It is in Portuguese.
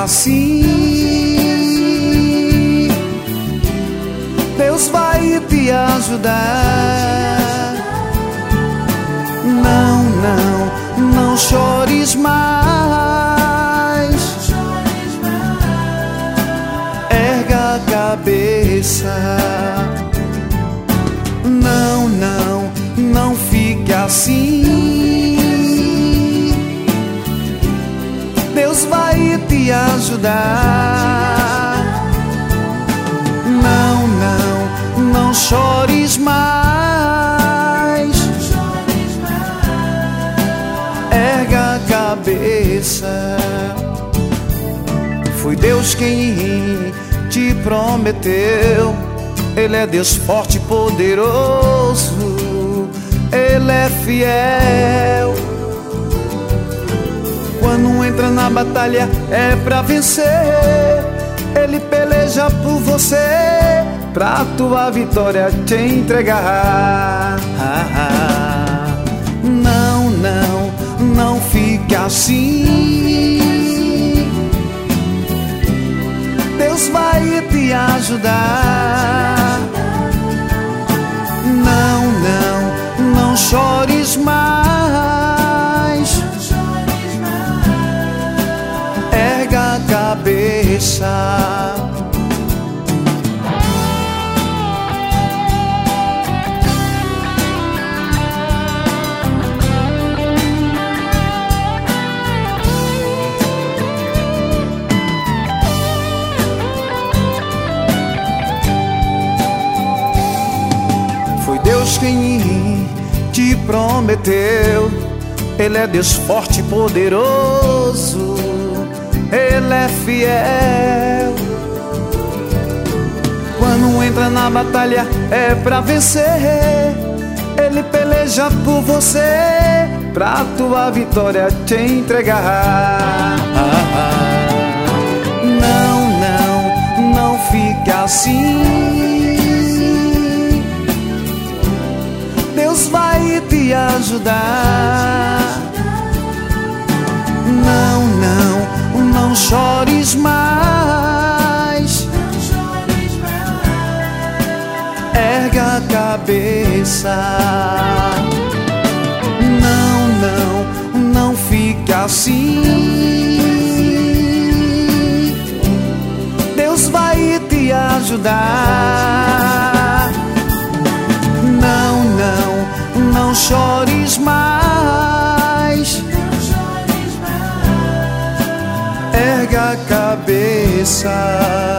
assim. Deus vai te ajudar. Não, não, não chores mais. Erga a cabeça. Não, não, não fique assim. Deus vai te ajudar. Não, não, não chores mais. Erga a cabeça. Foi Deus quem te prometeu. Ele é Deus forte e poderoso. Ele é fiel. Quando entra na batalha é pra vencer. Ele peleja por você, pra tua vitória te entregar. Não, não, não fique assim. Deus vai te ajudar. Não, não, não chores mais. Erga a cabeça. Foi Deus quem te prometeu. Ele é Deus forte e poderoso. Ele é fiel. Quando entra na batalha é pra vencer. Ele peleja por você, pra tua vitória te entregar. Não, não, não fique assim. Deus vai te ajudar. Não, não, não chores mais. Erga a cabeça. Não, não, não fique assim. Deus vai te ajudar. Não, não, não chores mais. Erga a cabeça.